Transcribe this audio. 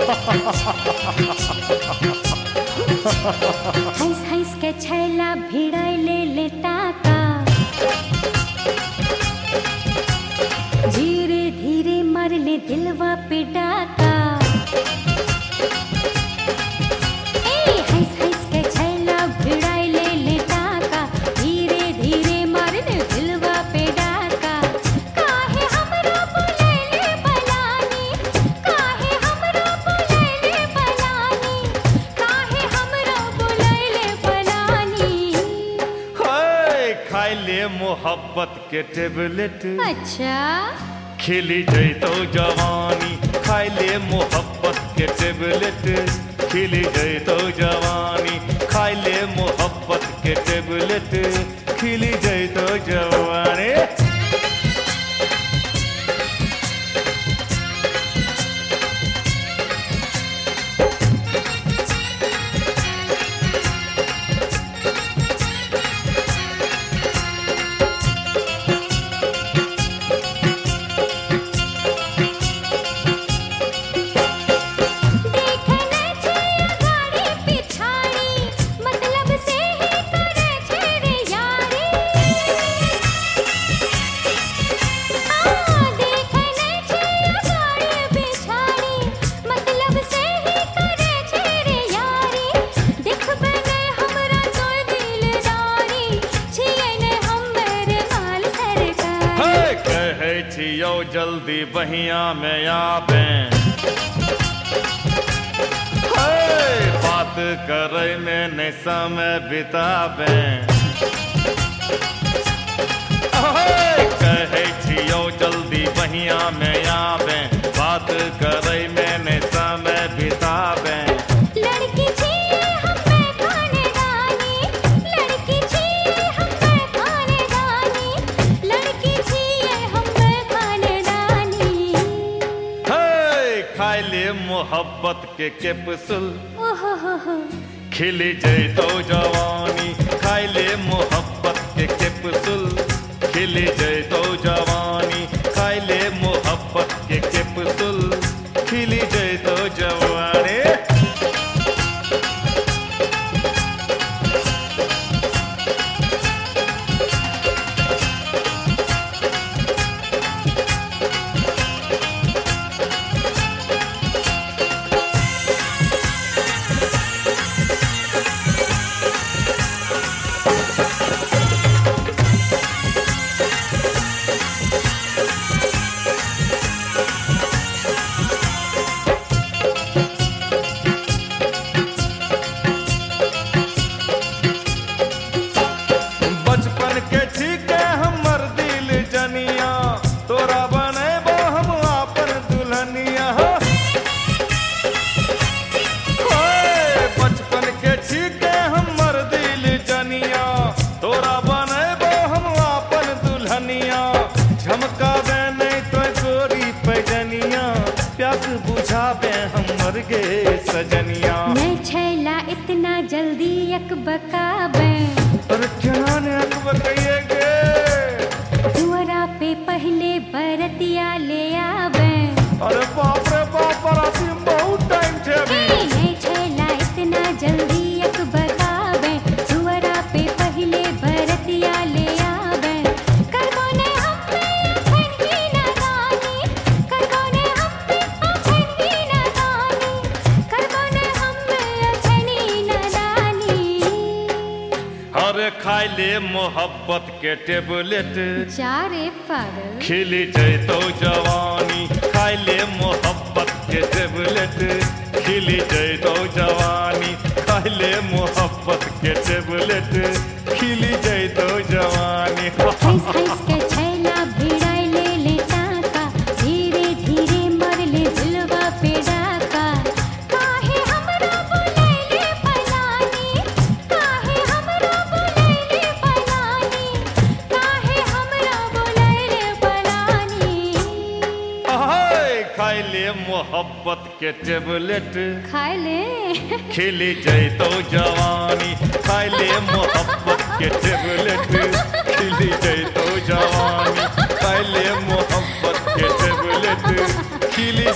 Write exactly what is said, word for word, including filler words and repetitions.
हंस हंस के छैला भिड़ाई ले लेता का, धीरे धीरे मार ले दिलवा पे डाका। ए हंस हंस के छैला भिड़ाई ले लेता का, धीरे धीरे मार ले दिलवा पे डाका। काहे हमरा बुलैले बलानी, काहे हमरा बुलैले बलानी, काहे हमरा बुलैले बलानी। हाय खाई ले मोहब्बत के टेबलेट, अच्छा खिली जैतो जवानी। खाई ले मोहब्बत के टेबलेट, खिली जैतो जवानी। खाई ले मोहब्बत के टेबलेट, खिली जैतो जवानी। छियो जल्दी बहिया में आवे, बात करे में नहीं समय बितावे। कहे छियो जल्दी बहिया में आवे, बात करे में नहीं समय बितावे। लड़की चाहिए हमें खानेदानी, लड़की चाहिए हमें खानेदानी, लड़की चाहिए हमें खानेदानी। खाई ले मोहब्बत के कैप्सूल, ओहो हो हो खिली जैतो जवानी। खाई ले मोहब्बत के कैप्सूल, खिली जैतो जवानी। खाई ले मोहब्बत के कैप्सूल, खिली जैतो जवानी। बचपन के ठीके हमर दिल जनिया, तोरा बनेबो हम आपन दुल्हनिया। बचपन के ठीके हमर दिल जनिया, तोरा बनेबो हम आपन दुल्हनिया। झमकावे नहीं तो गोरी पैजनिया, प्यास बुझावे हमर गे सजनिया। मैं छैला इतना जल्दी अकबकावे, और क्या ने अकबर कहिए गे, दुअरा पे पहले बरतिया ले आवे। अरे बाप रे बाप, बराती में बहुत टाइम थे अभी। मैं छैला इतना जल्दी अकबकावे, दुअरा पे पहले बरतिया ले आवे। करबो ने हमें अखन की नादानी, करबो ने हमें अखन की नादानी, करबो ने हमें अखन की नादानी। अरे खाई ले मोहब्बत के टेबलेट, जा रे पागल, खिली जैतो जवानी। खाई ले मोहब्बत के टेबलेट, खिली जैतो जवानी। खाई ले मोहब्बत के टेबलेट, खिली जैतो जवानी। हंस हंस के छैला भिड़ाई ले लेता का, धीरे धीरे मर ले दिलवा पे डाका। काहे हमरा बुलैले बलानी, काहे हमरा बुलैले बलानी, काहे हमरा बुलैले बलानी। खाई ले मोहब्बत के टेबलेट, खाए ले खिली जैतो जवानी। खाई ले मोहब्बत के टेबलेट, खिली जैतो जवानी। खाई ले मोहब्बत के टेबलेट, खिली